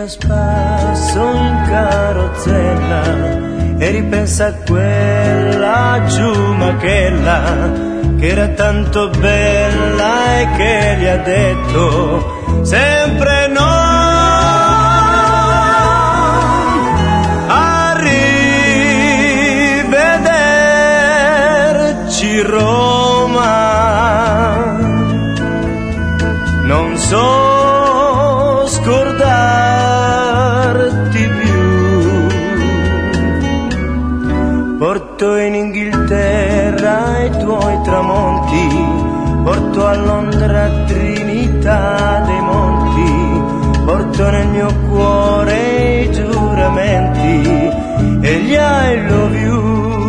a spasso in carrozzella e ripensa a quella Giumachella che era tanto bella e che gli ha detto sempre no. Arrivederci Roma, non so scordarti più. Porto in Inghilterra i tuoi tramonti, porto a Londra Trinità dei Monti, porto nel mio cuore i giuramenti e gli I love you.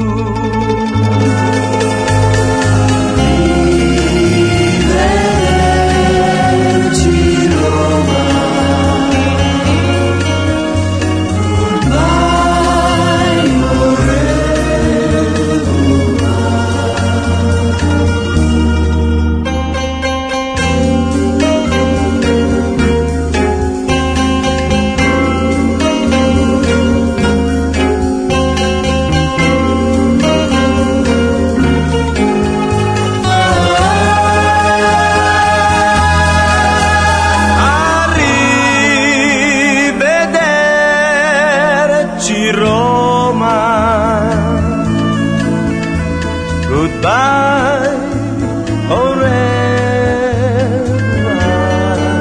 Roma, goodbye, au revoir.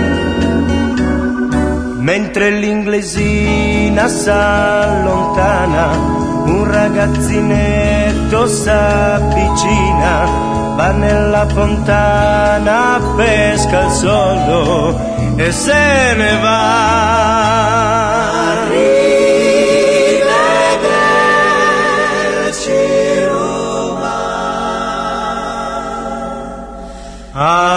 Mentre l'inglesina s'allontana, un ragazzinetto s'avvicina, va nella fontana, pesca il soldo e se ne va. Roma.